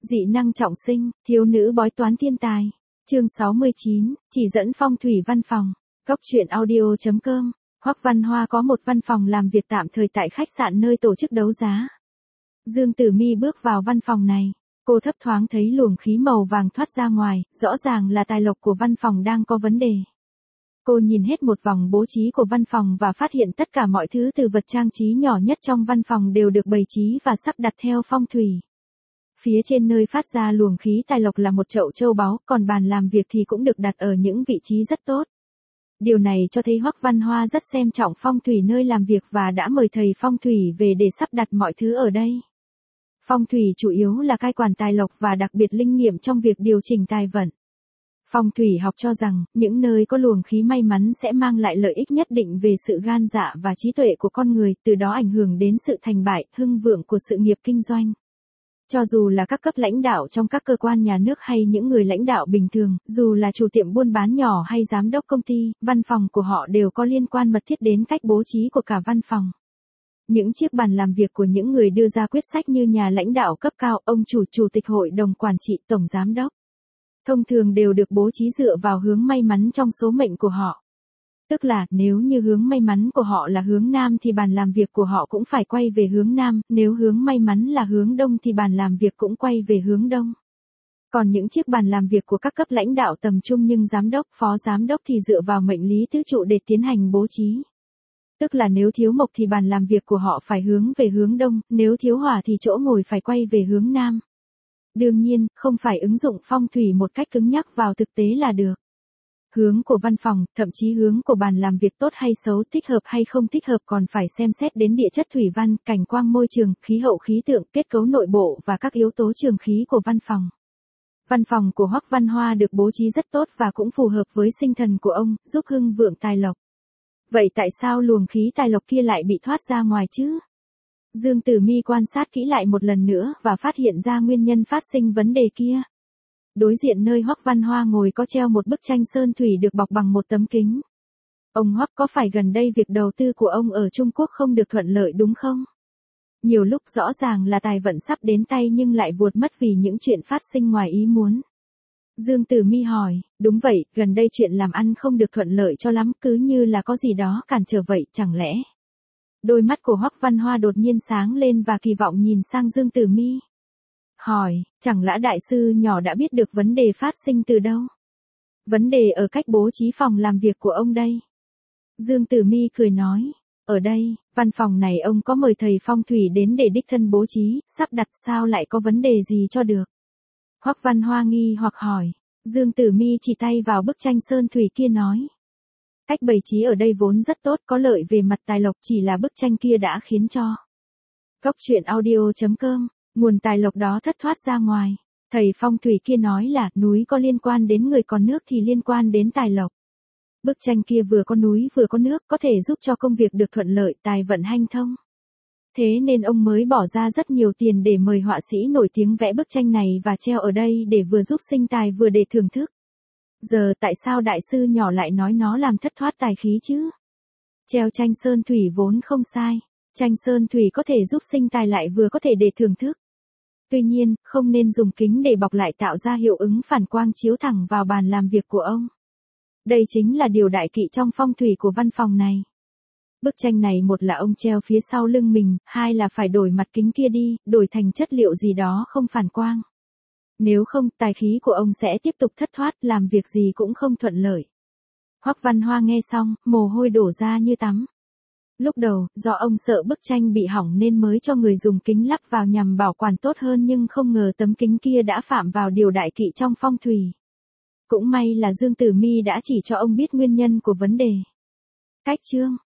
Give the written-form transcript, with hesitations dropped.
Dị năng trọng sinh, thiếu nữ bói toán thiên tài. Chương 69, chỉ dẫn phong thủy văn phòng. Góc truyện audio.com. Hoắc Văn Hoa có một văn phòng làm việc tạm thời tại khách sạn nơi tổ chức đấu giá. Dương Tử Mi bước vào văn phòng này, cô thấp thoáng thấy luồng khí màu vàng thoát ra ngoài, rõ ràng là tài lộc của văn phòng đang có vấn đề. Cô nhìn hết một vòng bố trí của văn phòng và phát hiện tất cả mọi thứ từ vật trang trí nhỏ nhất trong văn phòng đều được bày trí và sắp đặt theo phong thủy. Phía trên nơi phát ra luồng khí tài lộc là một chậu châu báu, còn bàn làm việc thì cũng được đặt ở những vị trí rất tốt. Điều này cho thấy Hoắc Văn Hoa rất xem trọng phong thủy nơi làm việc và đã mời thầy phong thủy về để sắp đặt mọi thứ ở đây. Phong thủy chủ yếu là cai quản tài lộc và đặc biệt linh nghiệm trong việc điều chỉnh tài vận. Phong thủy học cho rằng, những nơi có luồng khí may mắn sẽ mang lại lợi ích nhất định về sự gan dạ và trí tuệ của con người, từ đó ảnh hưởng đến sự thành bại, hưng vượng của sự nghiệp kinh doanh. Cho dù là các cấp lãnh đạo trong các cơ quan nhà nước hay những người lãnh đạo bình thường, dù là chủ tiệm buôn bán nhỏ hay giám đốc công ty, văn phòng của họ đều có liên quan mật thiết đến cách bố trí của cả văn phòng. Những chiếc bàn làm việc của những người đưa ra quyết sách như nhà lãnh đạo cấp cao, ông chủ tịch hội đồng quản trị, tổng giám đốc, thông thường đều được bố trí dựa vào hướng may mắn trong số mệnh của họ. Tức là, nếu như hướng may mắn của họ là hướng Nam thì bàn làm việc của họ cũng phải quay về hướng Nam, nếu hướng may mắn là hướng Đông thì bàn làm việc cũng quay về hướng Đông. Còn những chiếc bàn làm việc của các cấp lãnh đạo tầm trung nhưng giám đốc, phó giám đốc thì dựa vào mệnh lý tứ trụ để tiến hành bố trí. Tức là nếu thiếu mộc thì bàn làm việc của họ phải hướng về hướng Đông, nếu thiếu hỏa thì chỗ ngồi phải quay về hướng Nam. Đương nhiên, không phải ứng dụng phong thủy một cách cứng nhắc vào thực tế là được. Hướng của văn phòng, thậm chí hướng của bàn làm việc tốt hay xấu, thích hợp hay không thích hợp còn phải xem xét đến địa chất thủy văn, cảnh quang môi trường, khí hậu khí tượng, kết cấu nội bộ và các yếu tố trường khí của văn phòng. Văn phòng của Hoắc Văn Hoa được bố trí rất tốt và cũng phù hợp với sinh thần của ông, giúp hưng vượng tài lộc. Vậy tại sao luồng khí tài lộc kia lại bị thoát ra ngoài chứ? Dương Tử Mi quan sát kỹ lại một lần nữa và phát hiện ra nguyên nhân phát sinh vấn đề kia. Đối diện nơi Hoắc Văn Hoa ngồi có treo một bức tranh sơn thủy được bọc bằng một tấm kính. Ông Hoắc, có phải gần đây việc đầu tư của ông ở Trung Quốc không được thuận lợi đúng không? Nhiều lúc rõ ràng là tài vận sắp đến tay nhưng lại vụt mất vì những chuyện phát sinh ngoài ý muốn. Dương Tử Mi hỏi, đúng vậy, gần đây chuyện làm ăn không được thuận lợi cho lắm, cứ như là có gì đó cản trở vậy, chẳng lẽ? Đôi mắt của Hoắc Văn Hoa đột nhiên sáng lên và kỳ vọng nhìn sang Dương Tử Mi. Hỏi, chẳng lẽ đại sư nhỏ đã biết được vấn đề phát sinh từ đâu? Vấn đề ở cách bố trí phòng làm việc của ông đây. Dương Tử Mi cười nói, ở đây, văn phòng này ông có mời thầy phong thủy đến để đích thân bố trí, sắp đặt sao lại có vấn đề gì cho được? Hoắc Văn Hoa nghi hoặc hỏi, Dương Tử Mi chỉ tay vào bức tranh sơn thủy kia nói. Cách bày trí ở đây vốn rất tốt, có lợi về mặt tài lộc, chỉ là bức tranh kia đã khiến cho Góc truyện audio.com, nguồn tài lộc đó thất thoát ra ngoài. Thầy phong thủy kia nói là núi có liên quan đến người còn nước thì liên quan đến tài lộc. Bức tranh kia vừa có núi vừa có nước, có thể giúp cho công việc được thuận lợi, tài vận hanh thông. Thế nên ông mới bỏ ra rất nhiều tiền để mời họa sĩ nổi tiếng vẽ bức tranh này và treo ở đây để vừa giúp sinh tài vừa để thưởng thức. Giờ tại sao đại sư nhỏ lại nói nó làm thất thoát tài khí chứ? Treo tranh sơn thủy vốn không sai. Tranh sơn thủy có thể giúp sinh tài lại vừa có thể để thưởng thức. Tuy nhiên, không nên dùng kính để bọc lại tạo ra hiệu ứng phản quang chiếu thẳng vào bàn làm việc của ông. Đây chính là điều đại kỵ trong phong thủy của văn phòng này. Bức tranh này một là ông treo phía sau lưng mình, hai là phải đổi mặt kính kia đi, đổi thành chất liệu gì đó không phản quang. Nếu không, tài khí của ông sẽ tiếp tục thất thoát, làm việc gì cũng không thuận lợi. Hoắc Văn Hoa nghe xong, mồ hôi đổ ra như tắm. Lúc đầu, do ông sợ bức tranh bị hỏng nên mới cho người dùng kính lắp vào nhằm bảo quản tốt hơn nhưng không ngờ tấm kính kia đã phạm vào điều đại kỵ trong phong thủy. Cũng may là Dương Tử Mi đã chỉ cho ông biết nguyên nhân của vấn đề. Cách chương